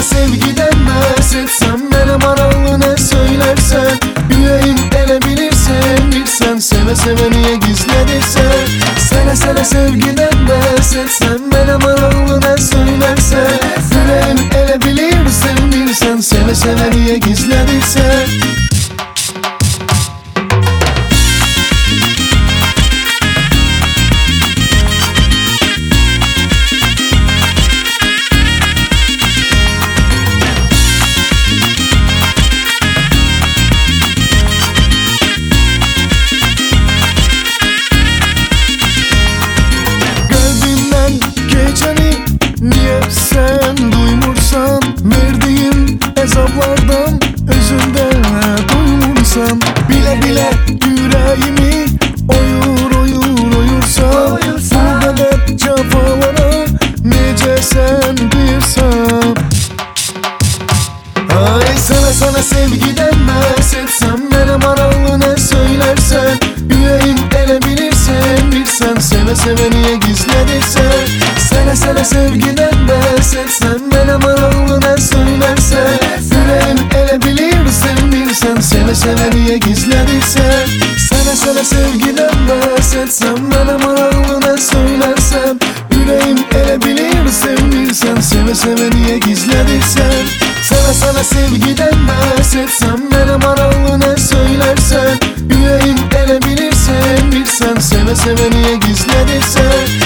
sevgiden bahsetsem, benim aralı ne söylersen, yüreğim ele bilirsen, bilsen seve seve niye gizlenirsen. Sene sevgiden bahsetsem, benim aralı ne söylersen, yüreğim ele bilirsen, bilsen seve seve niye gizlenirsen. Niye sen duymursan, verdiğim hesaplardan özünde duymursan, bile bile yüreğimi oyursan, bu kadar cefalara nece sen birsen. Ay sana sevgiden bahsetsem, benim aralı ne söylersen, yüreğim ele bilirsen, bilsen seve seve niye gizlenirsen. Sene sevgiden bahsetsem, benim aralı ne söylersen, yüreğim ele bilirsen, bilsen seve seve niye gizlenirsen. Sene sevgiden bahsetsem, benim aralı ne söylersen, yüreğim ele bilirsen, bilsen seve seve niye gizlenirsen. Sana sevgiden bahsetsem, benim aralı ne söylersen, yüreğim ele bilirsen, bilsen seve seve niye gizlenirsen.